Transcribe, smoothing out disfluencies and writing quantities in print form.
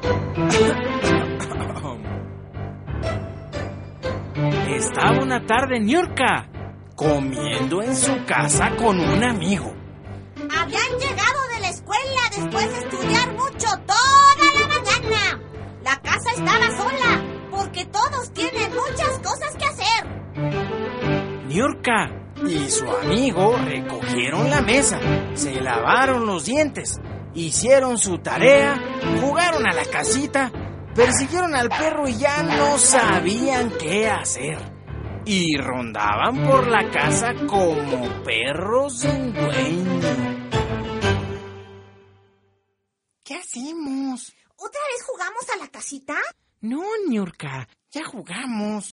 Estaba una tarde Niurka comiendo en su casa con un amigo. Habían llegado de la escuela después de estudiar mucho toda la mañana. La casa estaba sola porque todos tienen muchas cosas que hacer. Niurka y su amigo recogieron la mesa, se lavaron los dientes, hicieron su tarea, jugaron a la casita, persiguieron al perro y ya no sabían qué hacer. Y rondaban por la casa como perros sin dueño. ¿Qué hacemos? ¿Otra vez jugamos a la casita? No, Niurka, ya jugamos.